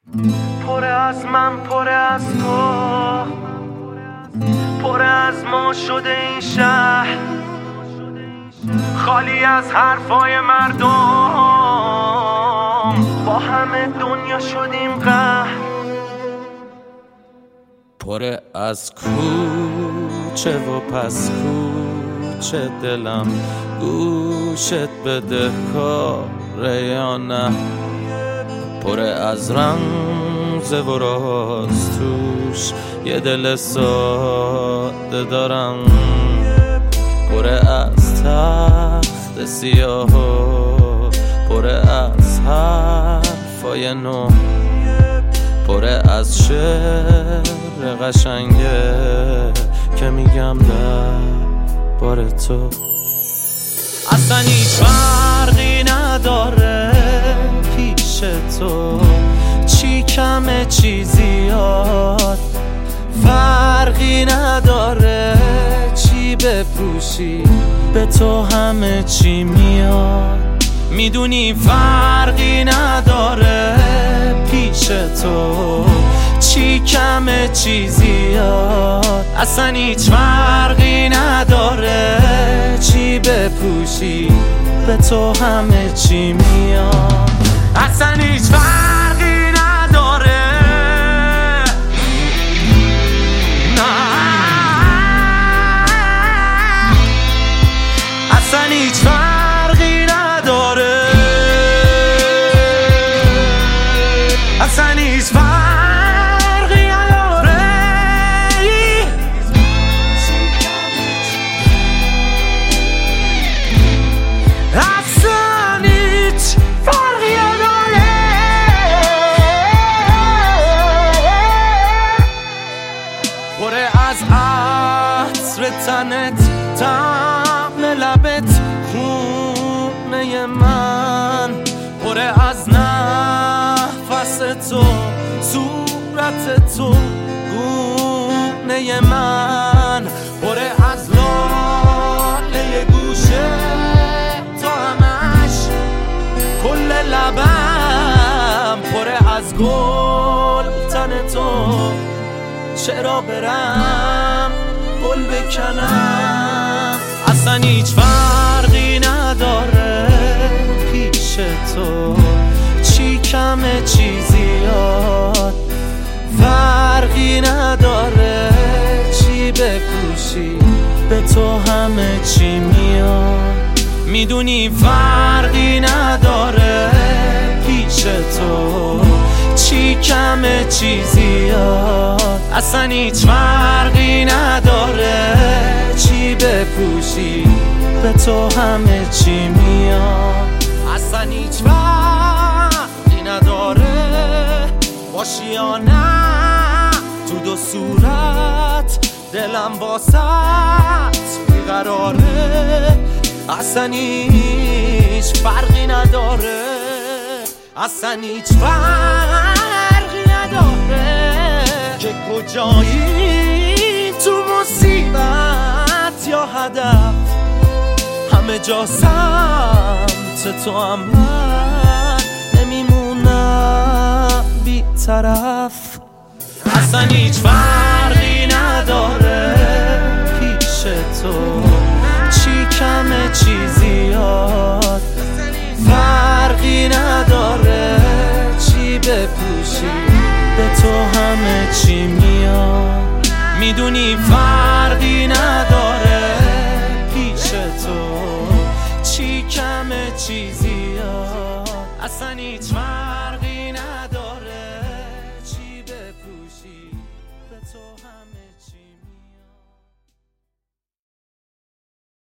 پر از من، پر از تو، پر از ما شده این شهر، خالی از حرفای مردم، با همه دنیا شدیم قهر. پر از کوچه و پس کوچه دلم گوشت بده کاره یا نه، پر از رمز و راز توش یه دل ساده دارم، پر از تخت سیاه و پر از حرفای نو، پر از شعر قشنگه که میگم در بار تو. اصلا هیچ فرقی نداره پیش تو، چی کمه چی زیاد، فرقی نداره چی بپوشی به تو همه چی میاد. میدونی فرقی نداره پیش تو، چی کمه چی زیاد، اصلا هیچ فرقی نداره چی بپوشی به تو همه چی میاد. اصلا هیچ فرقی نداره، اصلا هیچ فرقی نداره، اصلا هیچ فرقی نداره، اصلا هیچ فرقی نداره. پر از عطر تنت، طعم لبت، خونه من، پر از نفس تو، صورت تو، گونه من، پر از لاله گوشه تو همش، کل لبم پر از گل تن تو، چرا برم گل بکنم. اصلا هیچ فرقی نداره پیش تو، چی کمه چی زیاد، فرقی نداره چی بپوشی به تو همه چی میاد. میدونی فرقی نداره پیش تو، چی کمه چی زیاد، اصلا هیچ فرقی نداره چی بپوشی به تو همه چی میاد. اصلا هیچ فرقی نداره باشی یا نه تو دو صورت، دلم واسط بیقراره. اصلا هیچ فرقی نداره، اصلا هیچ فرقی نداره که کجایی، تو مصیبت یا هدف، همه جا سمت تو هم من نمیمونم بی طرف. اصلا هیچ فرقی نداره پیش تو، چی کمه چی زیاد، فرقی نداره چی بپوشی به تو همه چی میاد. میدونی فرقی نداره پیش تو، چی کمه چی زیاد، اصلا هیچ فرقی نداره چی بپوشی به تو همه